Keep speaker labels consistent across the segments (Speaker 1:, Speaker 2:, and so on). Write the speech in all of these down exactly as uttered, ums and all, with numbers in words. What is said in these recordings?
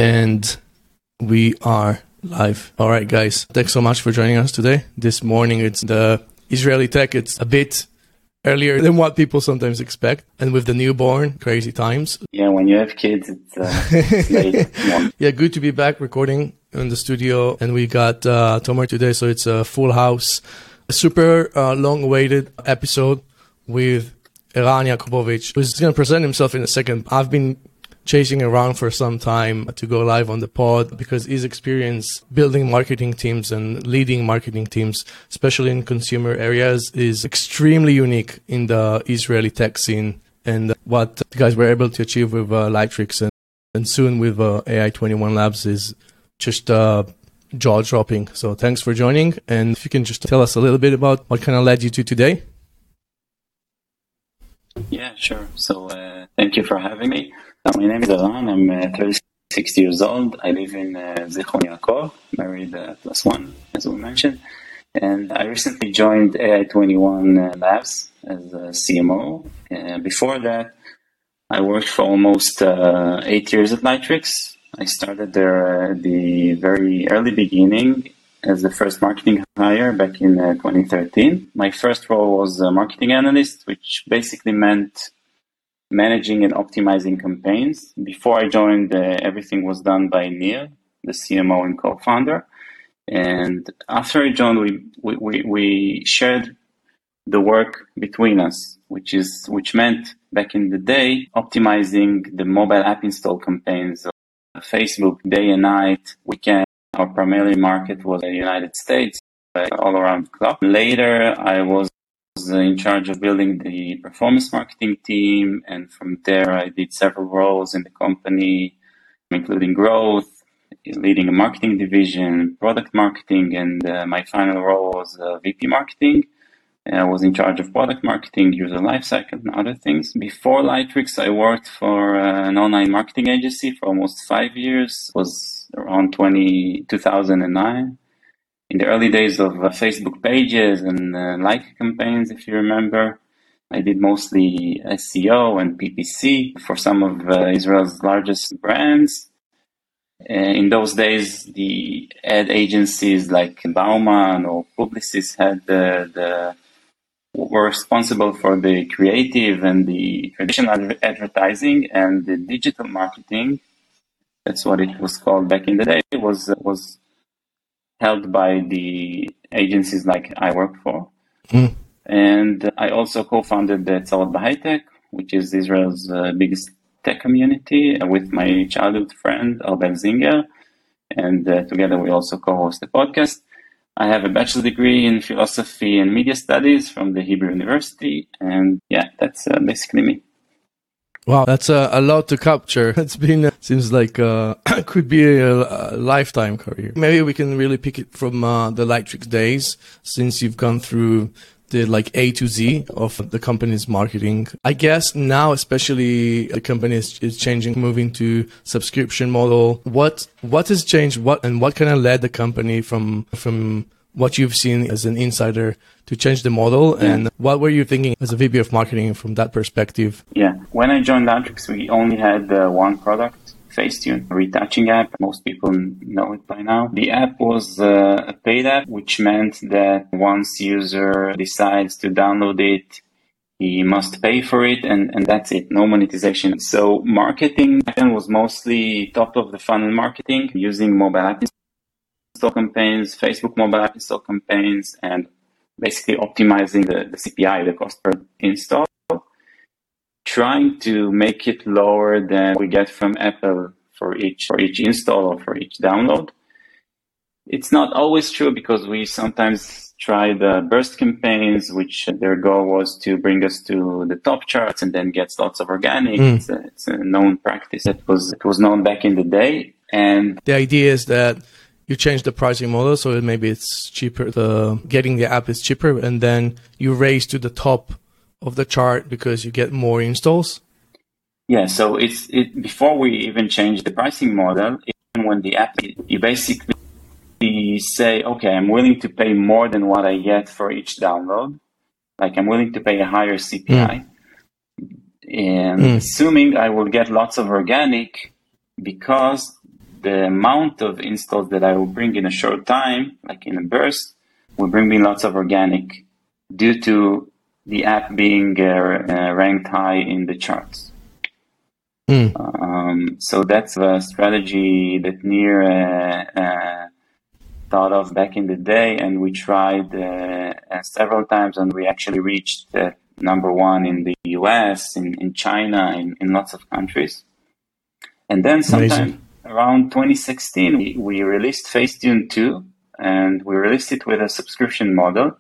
Speaker 1: And we are live. All right, guys. Thanks so much for joining us today. This morning, it's the Israeli Tech. It's a bit earlier than what people sometimes expect. And with the newborn, crazy times.
Speaker 2: Yeah, when you have kids, it's, uh, it's late. Yeah.
Speaker 1: Yeah, good to be back recording in the studio. And we got uh, Tomer today, so it's a full house. A super uh, long-awaited episode with Eran Yakovovich, who's going to present himself in a second. I've been chasing around for some time to go live on the pod because his experience building marketing teams and leading marketing teams, especially in consumer areas, is extremely unique in the Israeli tech scene. And what the guys were able to achieve with uh, Lightrix and, and soon with uh, A I twenty-one Labs is just uh, jaw-dropping. So thanks for joining. And if you can just tell us a little bit about what kind of led you to today.
Speaker 2: Yeah, sure. So uh, thank you for having me. Uh, my name is Eran. I'm uh, thirty-six years old. I live in uh, Zichron Yaakov, married uh, plus one, as we mentioned. And I recently joined A I twenty-one uh, Labs as a C M O. Uh, before that, I worked for almost uh, eight years at Lightrix. I started there at the very early beginning as the first marketing hire back in uh, twenty thirteen. My first role was a marketing analyst, which basically meant managing and optimizing campaigns. Before I joined, uh, everything was done by Nir, the C M O and co-founder. And after I joined, we, we, we, we shared the work between us, which is which meant back in the day, optimizing the mobile app install campaigns of Facebook day and night, weekend. Our primary market was the United States, all around the clock. Later, I was in charge of building the performance marketing team, and from there I did several roles in the company, including growth, leading a marketing division, product marketing, and uh, my final role was uh, V P marketing. I was in charge of product marketing, user lifecycle, and other things. Before Lightrix, I worked for uh, an online marketing agency for almost five years. It was around twenty, two thousand nine. In the early days of uh, Facebook pages and uh, like campaigns, if you remember, I did mostly S E O and P P C for some of uh, Israel's largest brands. Uh, in those days, the ad agencies like Bauman or Publicis had the, the were responsible for the creative and the traditional advertising, and the digital marketing. That's what it was called back in the day. It was was held by the agencies like I work for. Mm. And I also co-founded the Tzarot B'High-Tech, which is Israel's uh, biggest tech community, uh, with my childhood friend, Arbel Zinger. And uh, together we also co-host the podcast. I have a bachelor's degree in philosophy and media studies from the Hebrew University. And yeah, that's uh, basically me.
Speaker 1: Wow, that's a, a lot to capture. It's been, uh, seems like, uh, could be a, a lifetime career. Maybe we can really pick it from uh, the Lightrix days, since you've gone through the like A to Z of the company's marketing. I guess now, especially the company is, is changing, moving to subscription model. What, what has changed? What, and what kind of led the company from, from what you've seen as an insider to change the model?
Speaker 2: Yeah.
Speaker 1: And what were you thinking as a V P of marketing from that perspective?
Speaker 2: Yeah, when I joined Lightrix, we only had uh, one product, Facetune, a retouching app. Most people know it by now. The app was uh, a paid app, which meant that once user decides to download it, he must pay for it, and, and that's it, no monetization. So marketing was mostly top of the funnel marketing, using mobile app install campaigns, Facebook mobile app install campaigns, and basically optimizing the, the C P I, the cost per install, trying to make it lower than we get from Apple for each for each install or for each download. It's not always true, because we sometimes try the burst campaigns, which their goal was to bring us to the top charts and then gets lots of organic. Mm. It's, a, it's a known practice that was it was known back in the day. And
Speaker 1: the idea is that you change the pricing model, so maybe it's cheaper. The getting the app is cheaper, and then you raise to the top of the chart because you get more installs.
Speaker 2: Yeah. So it's it before we even change the pricing model. Even when the app, you basically say, okay, I'm willing to pay more than what I get for each download. Like I'm willing to pay a higher C P I, mm. and mm. assuming I will get lots of organic, because the amount of installs that I will bring in a short time, like in a burst, will bring me lots of organic due to the app being uh, uh, ranked high in the charts. Mm. Um, so that's a strategy that Nir uh, uh, thought of back in the day, and we tried uh, uh, several times, and we actually reached uh, number one in the U S, in, in China, in, in lots of countries. And then sometime around twenty sixteen, we, we released Facetune two, and we released it with a subscription model.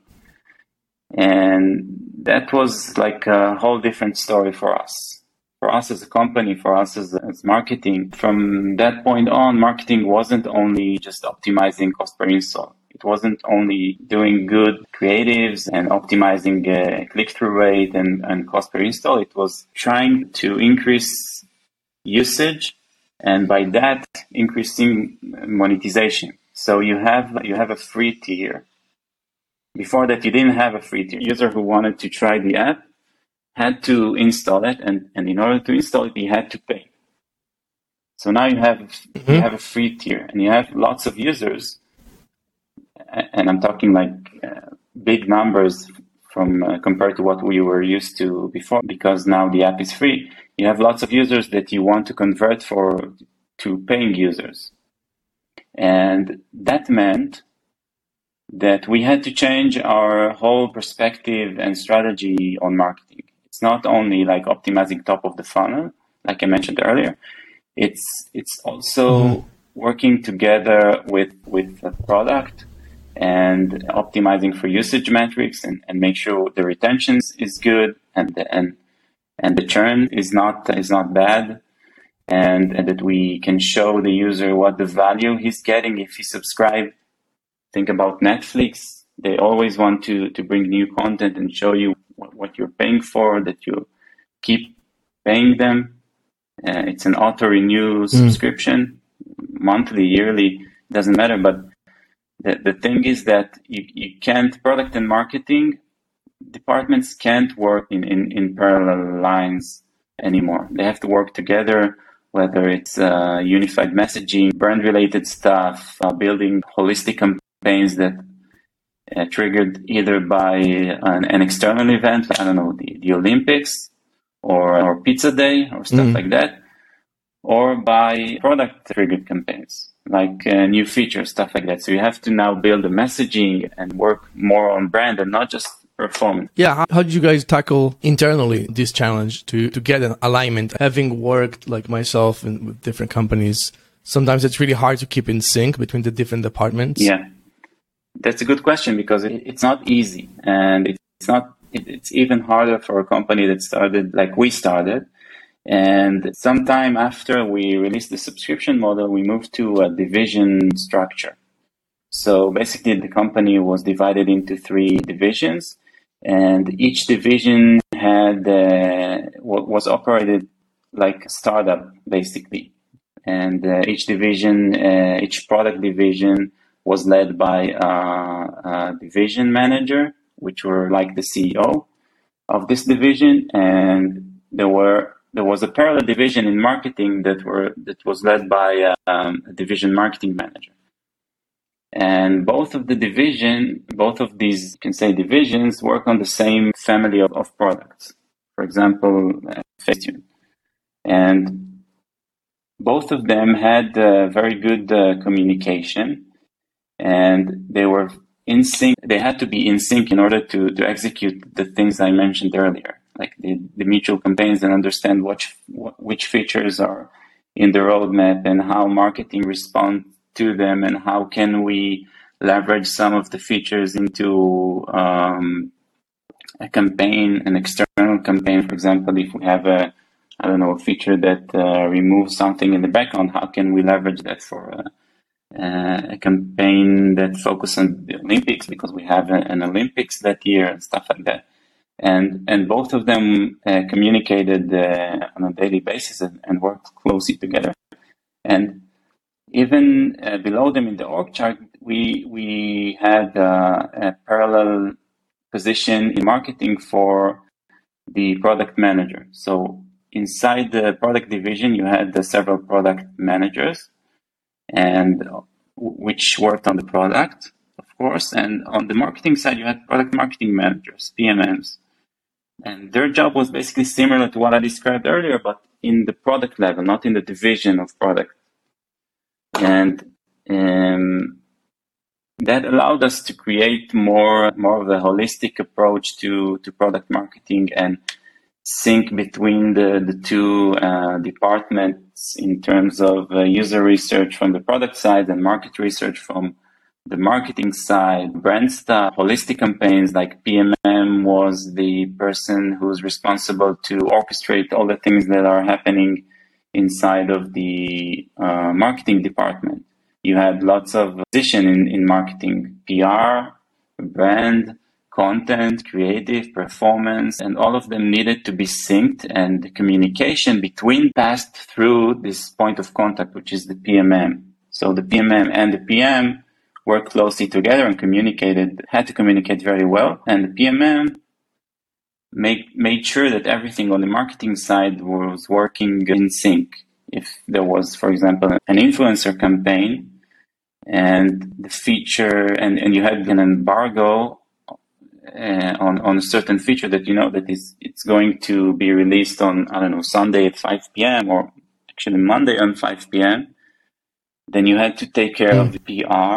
Speaker 2: And that was like a whole different story for us. For us as a company, for us as, as marketing. From that point on, marketing wasn't only just optimizing cost per install. It wasn't only doing good creatives and optimizing uh, click-through rate and, and cost per install. It was trying to increase usage, and by that, increasing monetization. So you have you have a free tier. Before that, you didn't have a free tier. User who wanted to try the app had to install it, and, and in order to install it, he had to pay. So now you have mm-hmm. you have a free tier, and you have lots of users, and I'm talking like uh, big numbers from uh, compared to what we were used to before, because now the app is free. You have lots of users that you want to convert for to paying users, and that meant that we had to change our whole perspective and strategy on marketing. It's not only like optimizing top of the funnel, like I mentioned earlier. It's it's also mm-hmm. working together with with the product and optimizing for usage metrics, and, and make sure the retention is good and the, and and the churn is not is not bad, and, and that we can show the user what the value he's getting if he subscribes. Think about Netflix. They always want to, to bring new content and show you what, what you're paying for, that you keep paying them. Uh, it's an auto-renew mm. subscription, monthly, yearly, doesn't matter. But the, the thing is that you, you can't, product and marketing departments can't work in, in, in parallel lines anymore. They have to work together, whether it's uh, unified messaging, brand-related stuff, uh, building holistic campaigns campaigns that uh, triggered either by an, an external event, I don't know, the, the Olympics or, or Pizza Day or stuff mm. like that, or by product triggered campaigns, like uh, new features, stuff like that. So you have to now build the messaging and work more on brand and not just performance.
Speaker 1: Yeah, how, how did you guys tackle internally this challenge to, to get an alignment? Having worked like myself in, with different companies, sometimes it's really hard to keep in sync between the different departments.
Speaker 2: Yeah. That's a good question, because it, it's not easy, and it's not. It, it's even harder for a company that started like we started. And sometime after we released the subscription model, we moved to a division structure. So basically, the company was divided into three divisions, and each division had uh, was operated like a startup, basically. And uh, each division, uh, each product division, was led by uh, a division manager, which were like the C E O of this division, and there were there was a parallel division in marketing that were that was led by um, a division marketing manager. And both of the division, both of these, you can say, divisions work on the same family of, of products. For example, uh, Facetune, and both of them had uh, very good uh, communication. And they were in sync. They had to be in sync in order to, to execute the things I mentioned earlier, like the, the mutual campaigns, and understand which which features are in the roadmap and how marketing responds to them, and how can we leverage some of the features into um, a campaign, an external campaign. For example, if we have a I don't know a feature that uh, removes something in the background, how can we leverage that for a Uh, a campaign that focuses on the Olympics, because we have a, an Olympics that year and stuff like that. And and both of them uh, communicated uh, on a daily basis and, and worked closely together. And even uh, below them in the org chart, we we had uh, a parallel position in marketing for the product manager. So inside the product division, you had the several product managers. and which worked on the product, of course. And on the marketing side, you had product marketing managers, P M Ms. And their job was basically similar to what I described earlier, but in the product level, not in the division of product. And um, that allowed us to create more, more of a holistic approach to, to product marketing and sync between the, the two uh, departments in terms of uh, user research from the product side and market research from the marketing side, brand stuff, holistic campaigns. Like P M M was the person who's responsible to orchestrate all the things that are happening inside of the uh, marketing department. You had lots of position in, in marketing, P R, brand, content, creative, performance, and all of them needed to be synced, and the communication between passed through this point of contact, which is the P M M. So the P M M and the P M worked closely together and communicated, had to communicate very well, and the P M M make, made sure that everything on the marketing side was working in sync. If there was, for example, an influencer campaign and the feature, and, and you had an embargo Uh, on, on a certain feature that you know that is it's going to be released on, I don't know, Sunday at five p.m. or actually Monday on five p.m., then you had to take care mm. of the P R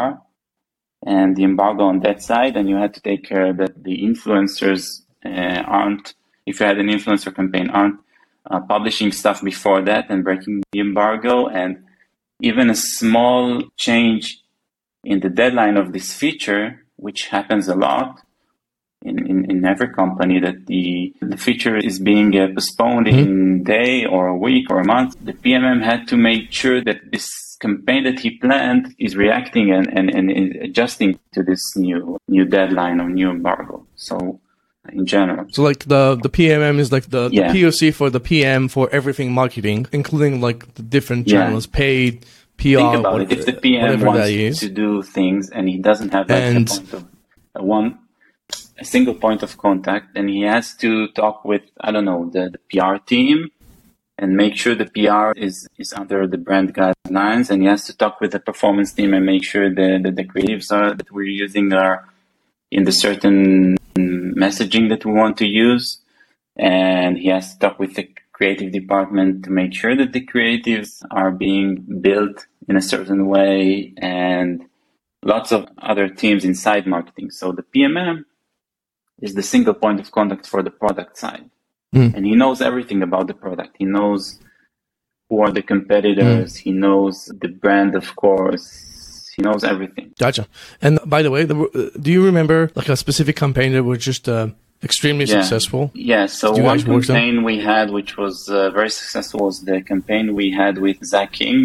Speaker 2: and the embargo on that side, and you had to take care that the influencers uh, aren't, if you had an influencer campaign, aren't uh, publishing stuff before that and breaking the embargo. And even a small change in the deadline of this feature, which happens a lot, In, in, in every company, that the, the feature is being uh, postponed mm-hmm. in a day or a week or a month, the P M M had to make sure that this campaign that he planned is reacting and, and, and adjusting to this new new deadline or new embargo. So in general.
Speaker 1: So like the, the P M M is like the, the
Speaker 2: yeah.
Speaker 1: P O C for the P M for everything marketing, including like the different channels, yeah. paid, P R.
Speaker 2: Think about it. If the P M wants to do things and he doesn't have like and, a point of uh, one a single point of contact, and he has to talk with, I don't know, the, the P R team and make sure the P R is, is under the brand guidelines, and he has to talk with the performance team and make sure that the, the creatives are, that we're using are in the certain messaging that we want to use, and he has to talk with the creative department to make sure that the creatives are being built in a certain way, and lots of other teams inside marketing. So the P M M is the single point of contact for the product side. Mm. And he knows everything about the product. He knows who are the competitors. Mm. He knows the brand, of course. He knows everything.
Speaker 1: Gotcha. And by the way, the, do you remember like a specific campaign that was just uh, extremely
Speaker 2: yeah.
Speaker 1: successful?
Speaker 2: Yeah, so one campaign we had, which was uh, very successful, was the campaign we had with Zach King.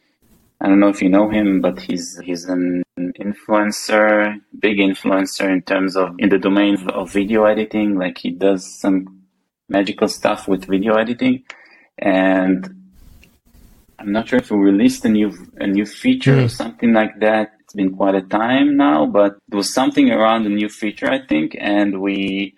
Speaker 2: I don't know if you know him, but he's he's an influencer, big influencer in terms of in the domain of video editing. Like he does some magical stuff with video editing, and I'm not sure if we released a new a new feature mm. or something like that. It's been quite a time now, but there was something around a new feature, I think, and we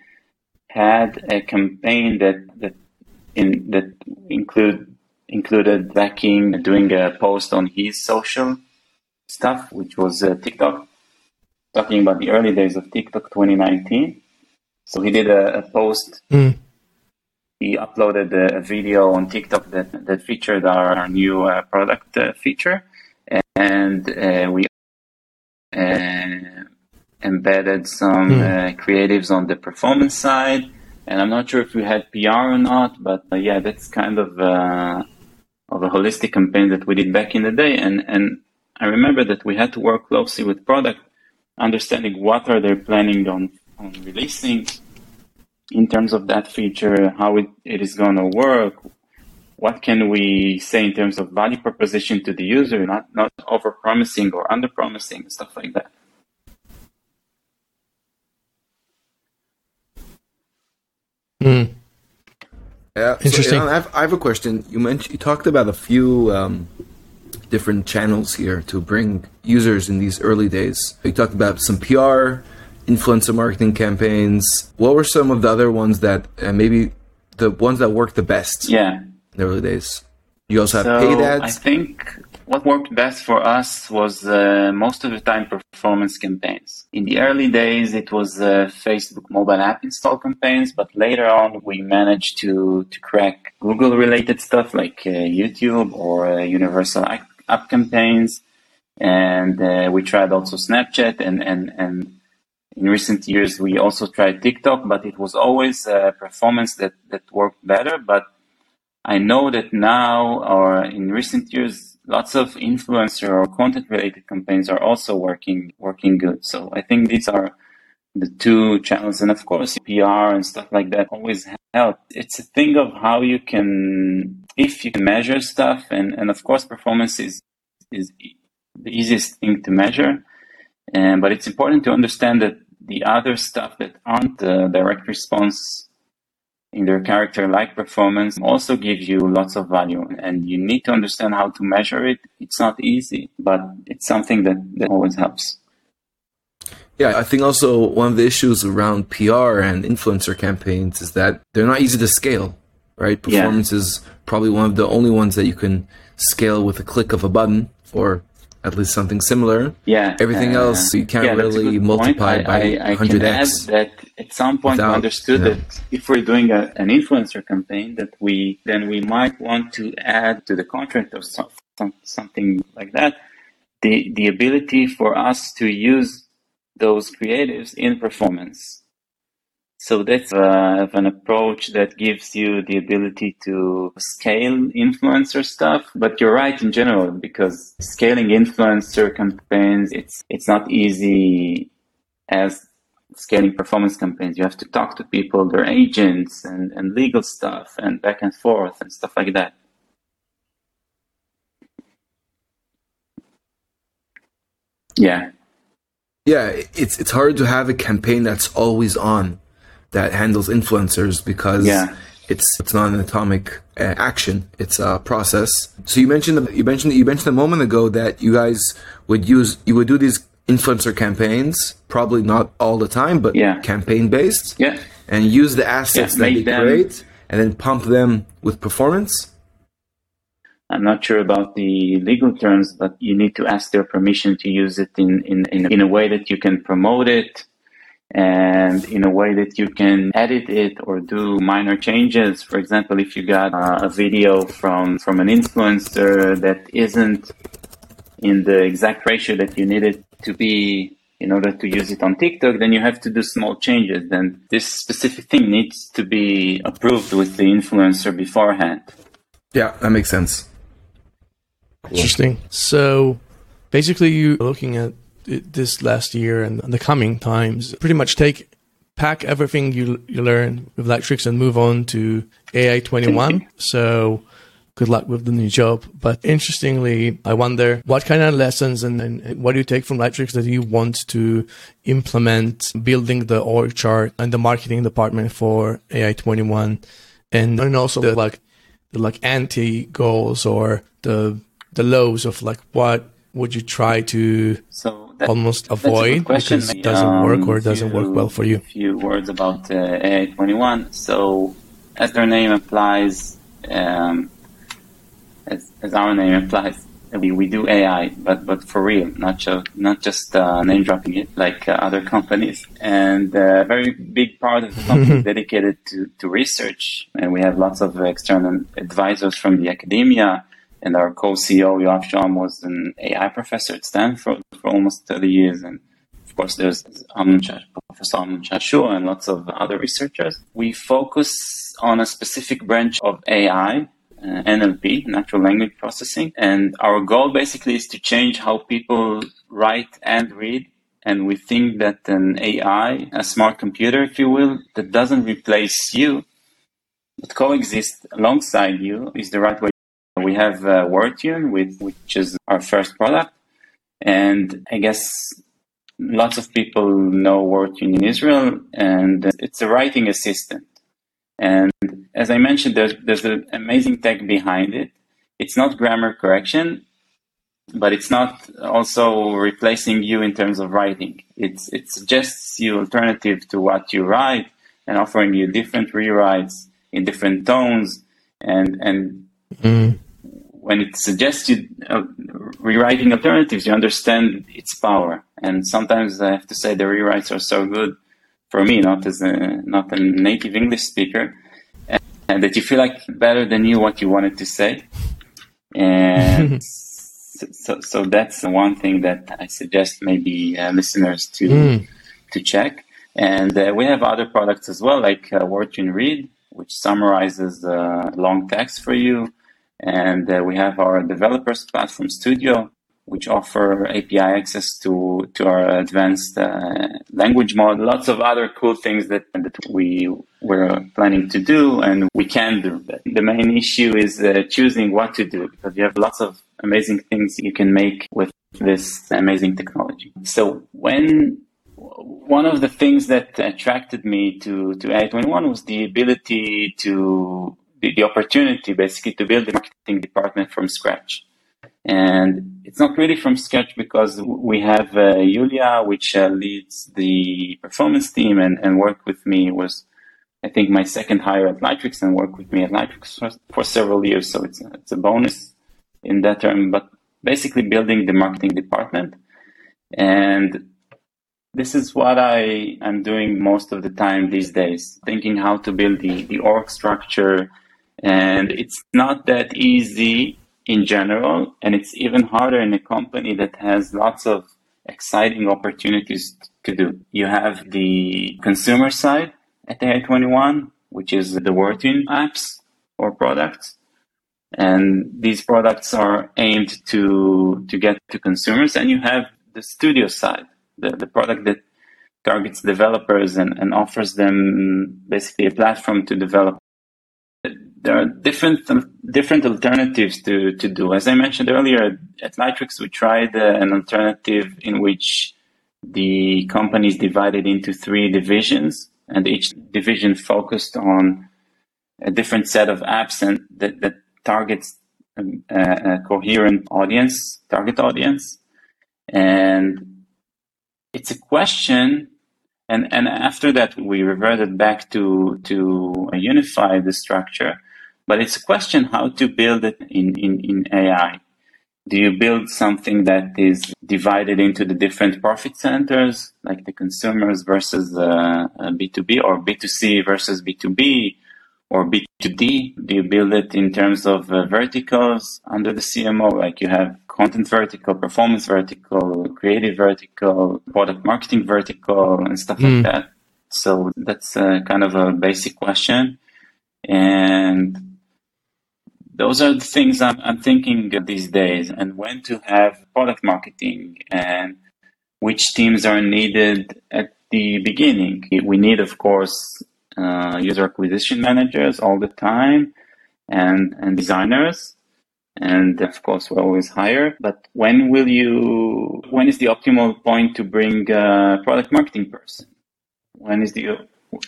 Speaker 2: had a campaign that that in that include. included Zach King doing a post on his social stuff, which was uh, TikTok, talking about the early days of TikTok twenty nineteen. So he did a, a post. Mm. He uploaded a, a video on TikTok that, that featured our, our new uh, product uh, feature. And uh, we uh, embedded some mm. uh, creatives on the performance side. And I'm not sure if we had P R or not, but uh, yeah, that's kind of... Uh, of a holistic campaign that we did back in the day. And, and I remember that we had to work closely with product, understanding what are they planning on, on releasing in terms of that feature, how it, it is going to work, what can we say in terms of value proposition to the user, not, not over-promising or under-promising, stuff like that.
Speaker 1: Mm.
Speaker 3: Yeah,
Speaker 1: interesting.
Speaker 3: So, I, have, I have a question. You mentioned you talked about a few um, different channels here to bring users in these early days. You talked about some P R, influencer marketing campaigns. What were some of the other ones that uh, maybe the ones that worked the best?
Speaker 2: Yeah,
Speaker 3: in the early days. You also have
Speaker 2: so
Speaker 3: paid ads?
Speaker 2: I think what worked best for us was uh, most of the time performance campaigns. In the early days, it was uh, Facebook mobile app install campaigns, but later on, we managed to, to crack Google-related stuff like uh, YouTube or uh, universal app campaigns. And uh, we tried also Snapchat, and, and, and in recent years, we also tried TikTok, but it was always uh, performance that, that worked better. But I know that now, or in recent years, lots of influencer or content-related campaigns are also working working good. So I think these are the two channels. And of course, P R and stuff like that always help. It's a thing of how you can, if you can measure stuff, and, and of course, performance is, is the easiest thing to measure. And, but it's important to understand that the other stuff that aren't the direct response in their character, like performance, also gives you lots of value. And you need to understand how to measure it. It's not easy, but it's something that, that always helps.
Speaker 3: Yeah, I think also one of the issues around P R and influencer campaigns is that they're not easy to scale, right? Performance yeah. is probably one of the only ones that you can scale with a click of a button, or at least something similar.
Speaker 2: Yeah.
Speaker 3: Everything uh, else you can't
Speaker 2: yeah,
Speaker 3: really multiply
Speaker 2: I,
Speaker 3: by
Speaker 2: I, I
Speaker 3: one hundred x.
Speaker 2: Can add that at some point without, we understood you know. that if we're doing a, an influencer campaign, that we then we might want to add to the contract or some, some, something like that, the the ability for us to use those creatives in performance. So that's uh, an approach that gives you the ability to scale influencer stuff. But you're right in general, because scaling influencer campaigns, it's it's not easy as scaling performance campaigns. You have to talk to people, their agents, and, and legal stuff, and back and forth, and stuff like that. Yeah.
Speaker 3: Yeah, it's it's hard to have a campaign that's always on, that handles influencers, because
Speaker 2: yeah.
Speaker 3: it's it's not an atomic uh, action; it's a process. So you mentioned you mentioned you mentioned a moment ago that you guys would use you would do these influencer campaigns, probably not all the time, but
Speaker 2: yeah.
Speaker 3: campaign based,
Speaker 2: yeah,
Speaker 3: and use the assets
Speaker 2: yeah,
Speaker 3: that they
Speaker 2: them,
Speaker 3: create, and then pump them with performance.
Speaker 2: I'm not sure about the legal terms, but you need to ask their permission to use it in in in, in a way that you can promote it, and in a way that you can edit it or do minor changes. For example, if you got uh, a video from, from an influencer that isn't in the exact ratio that you need it to be in order to use it on TikTok, then you have to do small changes. Then this specific thing needs to be approved with the influencer beforehand.
Speaker 3: Yeah, that makes sense.
Speaker 1: Cool. Interesting. So basically you're looking at this last year and the coming times, pretty much take, pack everything you you learn with Lightricks and move on to A I twenty-one. So good luck with the new job. But interestingly, I wonder what kind of lessons and, and what do you take from Lightricks that you want to implement building the org chart and the marketing department for A I twenty-one, and, and also the like the like anti goals or the the lows of like what would you try to
Speaker 2: so that,
Speaker 1: almost avoid because it doesn't
Speaker 2: um,
Speaker 1: work or it doesn't
Speaker 2: few,
Speaker 1: work well for you?
Speaker 2: A few words about uh, A I twenty-one. So as their name implies, um, as, as our name implies, we, we do A I, but but for real, not, ju- not just uh, name dropping it like uh, other companies. And a very big part of the company is dedicated to, to research. And we have lots of external advisors from the academia. And our co-C E O, Yoav Shoham, was an A I professor at Stanford for almost thirty years. And of course, there's Amnon Shash, Professor Amnon Shashua and lots of other researchers. We focus on a specific branch of A I, uh, N L P, natural language processing. And our goal basically is to change how people write and read. And we think that an A I, a smart computer, if you will, that doesn't replace you, but coexist alongside you, is the right way. We have uh, WordTune, with, which is our first product. And I guess lots of people know WordTune in Israel, and it's a writing assistant. And as I mentioned, there's, there's an amazing tech behind it. It's not grammar correction, but it's not also replacing you in terms of writing. It's, it suggests you alternative to what you write and offering you different rewrites in different tones. And, and
Speaker 1: mm.
Speaker 2: when it suggests you uh, rewriting alternatives, you understand its power. And sometimes I have to say the rewrites are so good for me, not as a not a native English speaker, and, and that you feel like better than you what you wanted to say. And so, so that's one thing that I suggest maybe uh, listeners to mm. to check. And uh, we have other products as well, like uh, WordTune Read, which summarizes uh, long text for you. And uh, we have our developers platform Studio, which offer A P I access to, to our advanced uh, language model. Lots of other cool things that, that we were planning to do and we can do. But the main issue is uh, choosing what to do, because you have lots of amazing things you can make with this amazing technology. So when one of the things that attracted me to, to A I twenty-one was the ability to, the, the opportunity basically to build a marketing department from scratch. And it's not really from scratch because we have uh, Yulia, which uh, leads the performance team and, and worked with me, was, I think, my second hire at Lightricks and worked with me at Lightricks for, for several years. So it's, it's a bonus in that term, but basically building the marketing department. And this is what I am doing most of the time these days, thinking how to build the, the org structure. And it's not that easy in general, and it's even harder in a company that has lots of exciting opportunities to do. You have the consumer side at A I twenty-one, which is the WordTune apps or products. And these products are aimed to, to get to consumers. And you have the studio side, the, the product that targets developers and, and offers them basically a platform to develop. There are different different alternatives to, to do. As I mentioned earlier, at Lightricks, we tried uh, an alternative in which the company is divided into three divisions, and each division focused on a different set of apps and that, that targets a, a coherent audience, target audience. And it's a question, and, and after that, we reverted back to, to unify the structure. But it's a question how to build it in, in, in A I. Do you build something that is divided into the different profit centers, like the consumers versus uh, B two B, or B two C versus B two B, or B two D? Do you build it in terms of uh, verticals under the C M O, like you have content vertical, performance vertical, creative vertical, product marketing vertical, and stuff mm. like that? So that's uh, kind of a basic question. And those are the things I'm, I'm thinking these days, and when to have product marketing and which teams are needed at the beginning. We need, of course, uh, user acquisition managers all the time and, and designers. And of course, we always hire. But when will you, when is the optimal point to bring a product marketing person? When is the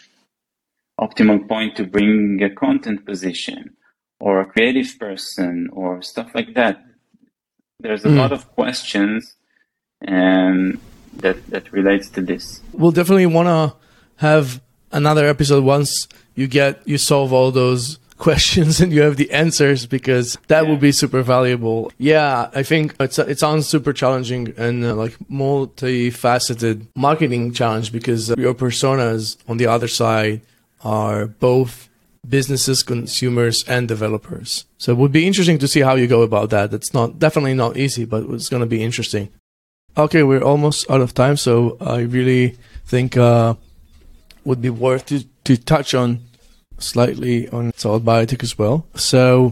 Speaker 2: optimal point to bring a content position or a creative person or stuff like that? There's a mm. lot of questions and that, that relates to this.
Speaker 1: We'll definitely want to have another episode once you get, you solve all those questions and you have the answers, because that yeah. will be super valuable. Yeah, I think it's, it sounds super challenging and uh, like multifaceted marketing challenge, because uh, your personas on the other side are both businesses, consumers, and developers. So it would be interesting to see how you go about that. It's not definitely not easy, but it's going to be interesting. Okay, we're almost out of time, so I really think uh would be worth to, to touch on slightly on Tza'ot B'Haytech as well. So,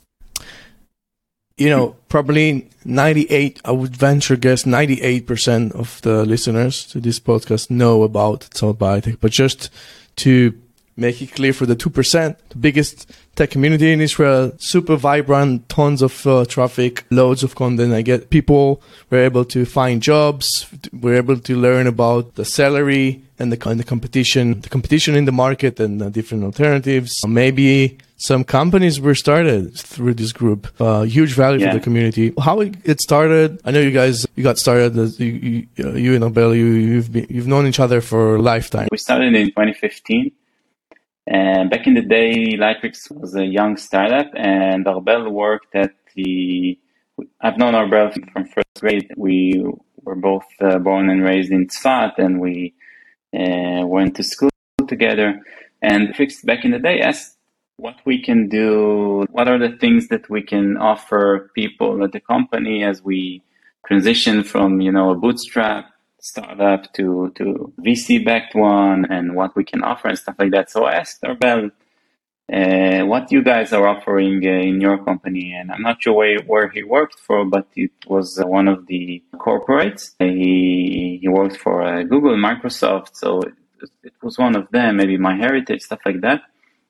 Speaker 1: you know, probably ninety-eight, I would venture guess ninety-eight percent of the listeners to this podcast know about Tza'ot B'Haytech, but just to make it clear for the two percent, the biggest tech community in Israel, super vibrant, tons of uh, traffic, loads of content. I get people were able to find jobs, were able to learn about the salary and the, and the competition, the competition in the market and the different alternatives. Maybe some companies were started through this group. Uh, huge value yeah. for the community. How it started? I know you guys, you got started. As you, you, you and Arbel, you, you've been, you've known each other for a lifetime.
Speaker 2: We started in twenty fifteen. And back in the day, Lightricks was a young startup, and Arbel worked at the, I've known Arbel from first grade. We were both uh, born and raised in Tzfat, and we uh, went to school together. And Fix back in the day asked what we can do, what are the things that we can offer people at the company as we transition from, you know, a bootstrap startup to, to V C-backed one, and what we can offer and stuff like that. So I asked Arbel, uh, what you guys are offering uh, in your company. And I'm not sure where, where he worked for, but it was uh, one of the corporates. He, he worked for uh, Google, Microsoft, so it, it was one of them, maybe MyHeritage, stuff like that.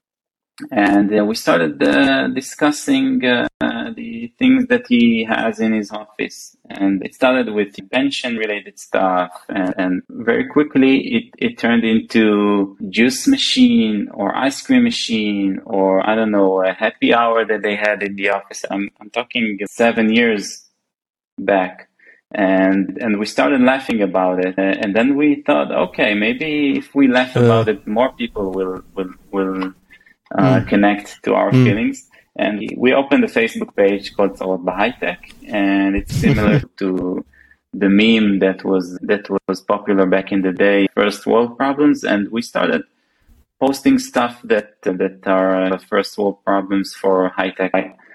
Speaker 2: And uh, we started uh, discussing uh, the things that he has in his office. And it started with pension-related stuff. And, and very quickly, it, it turned into juice machine or ice cream machine or, I don't know, a happy hour that they had in the office. I'm, I'm talking seven years back. And and we started laughing about it. And then we thought, okay, maybe if we laugh about it, more people will will will... Uh, mm. connect to our mm. feelings. And we opened a Facebook page called Tzorot B'High-Tech, and it's similar to the meme that was that was popular back in the day, first world problems. And we started posting stuff that that are first world problems for high tech.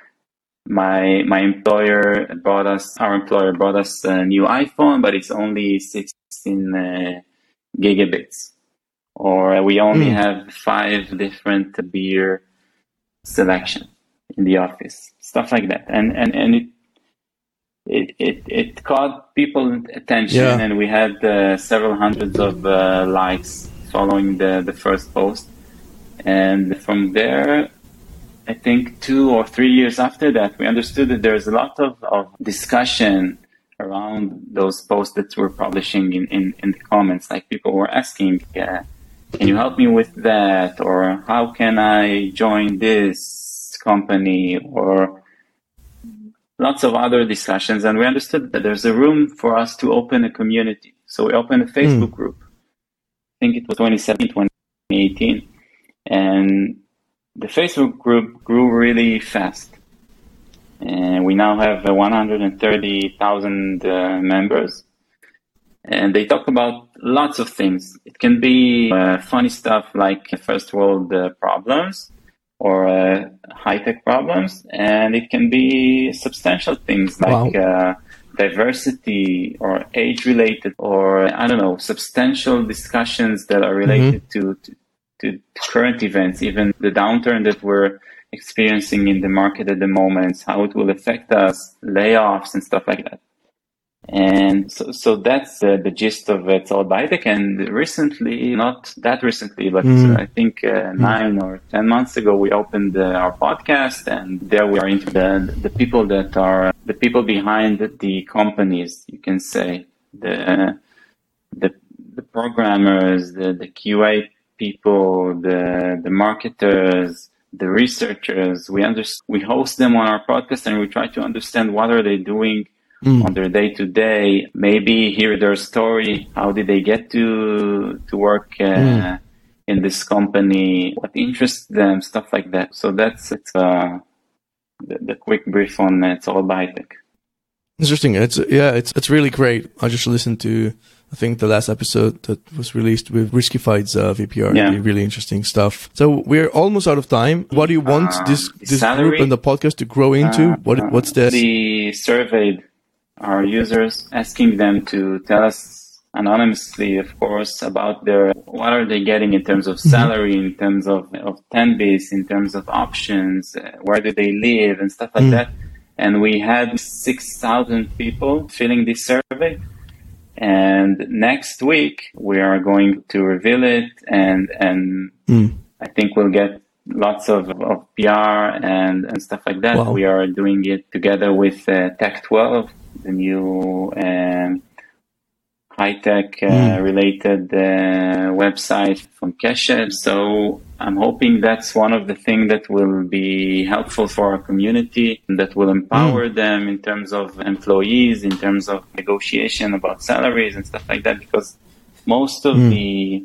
Speaker 2: My my employer brought us, our employer brought us a new iPhone, but it's only sixteen uh, gigabits. Or we only mm. have five different beer selection in the office, stuff like that. And and, and it, it it it caught people's attention, yeah. and we had uh, several hundreds of uh, likes following the, the first post. And from there, I think two or three years after that, we understood that there's a lot of, of discussion around those posts that we're publishing in, in, in the comments. Like people were asking, uh, can you help me with that? Or how can I join this company? Or lots of other discussions. And we understood that there's a room for us to open a community. So we opened a Facebook mm. group. I think it was twenty seventeen, twenty eighteen. And the Facebook group grew really fast. And we now have uh, one hundred thirty thousand uh, members. And they talk about lots of things. It can be uh, funny stuff like first world uh, problems or uh, high-tech problems. And it can be substantial things like wow. uh, diversity or age-related or, I don't know, substantial discussions that are related mm-hmm. to, to, to current events, even the downturn that we're experiencing in the market at the moment, how it will affect us, layoffs and stuff like that. And so, so that's uh, the gist of uh, Tzorot B'High-Tech. And recently, not that recently, but mm. uh, I think uh, mm. nine or ten months ago, we opened uh, our podcast, and there we are into the the people that are the people behind the companies. You can say the uh, the the programmers, the the Q A people, the the marketers, the researchers. We under, we host them on our podcast, and we try to understand what are they doing mm. on their day to day. Maybe hear their story. How did they get to to work uh, mm. in this company? What interests them? Stuff like that. So that's it's uh, the, the quick brief on uh, Tzorot B'High-Tech.
Speaker 1: Interesting. It's yeah, it's it's really great. I just listened to, I think, the last episode that was released with Riskified's uh, V P R. Yeah. Really, really interesting stuff. So we're almost out of time. What do you want uh, this this salary, group and the podcast to grow into? Uh, what uh, what's this?
Speaker 2: We surveyed our users, asking them to tell us anonymously, of course, about their what are they getting in terms of salary, mm-hmm. in terms of of ten base, in terms of options, uh, where do they live, and stuff like mm. that. And we had six thousand people filling this survey. And next week, we are going to reveal it. And and mm. I think we'll get lots of, of P R and, and stuff like that. Wow. We are doing it together with uh, Tech twelve, the new um, high-tech uh, mm. related uh, website from Keshev. So I'm hoping that's one of the things that will be helpful for our community, that will empower mm. them in terms of employees, in terms of negotiation about salaries and stuff like that, because most of mm. the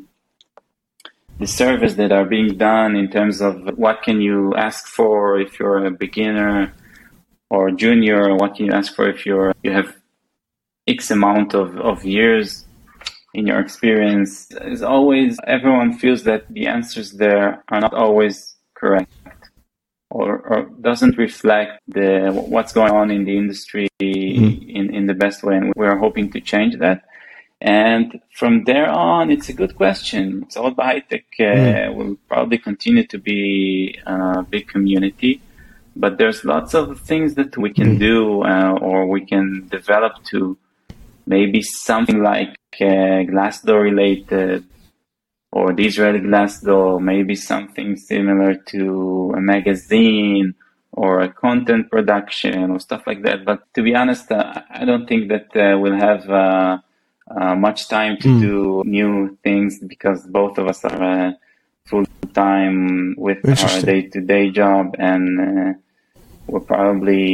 Speaker 2: the surveys that are being done in terms of what can you ask for if you're a beginner, or junior, what can you ask for if you're you have X amount of, of years in your experience. Is always, everyone feels that the answers there are not always correct, or, or doesn't reflect the what's going on in the industry mm. in, in the best way, and we're hoping to change that. And from there on, it's a good question. It's all about high tech. Uh, mm. Will probably continue to be a big community, but there's lots of things that we can mm. do, uh, or we can develop to maybe something like uh, Glassdoor related, or the Israeli Glassdoor, maybe something similar to a magazine or a content production or stuff like that. But to be honest, uh, I don't think that uh, we'll have uh, Uh, much time to mm. do new things, because both of us are uh, full time with our day-to-day job, and uh, we'll probably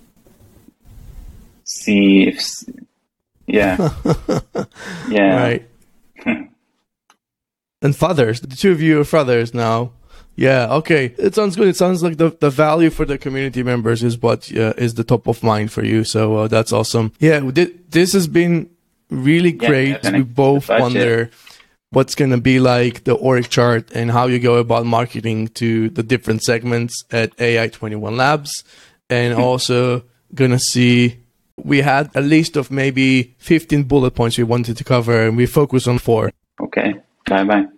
Speaker 2: see if, yeah, yeah,
Speaker 1: right. And fathers, the two of you are fathers now. Yeah, okay. It sounds good. It sounds like the, the value for the community members is what uh, is the top of mind for you. So uh, that's awesome. Yeah, this has been really great. Yeah, we both wonder what's going to be like the org chart and how you go about marketing to the different segments at A I twenty-one Labs. And mm-hmm. also going to see, we had a list of maybe fifteen bullet points we wanted to cover, and we focus on four.
Speaker 2: Okay. Bye-bye.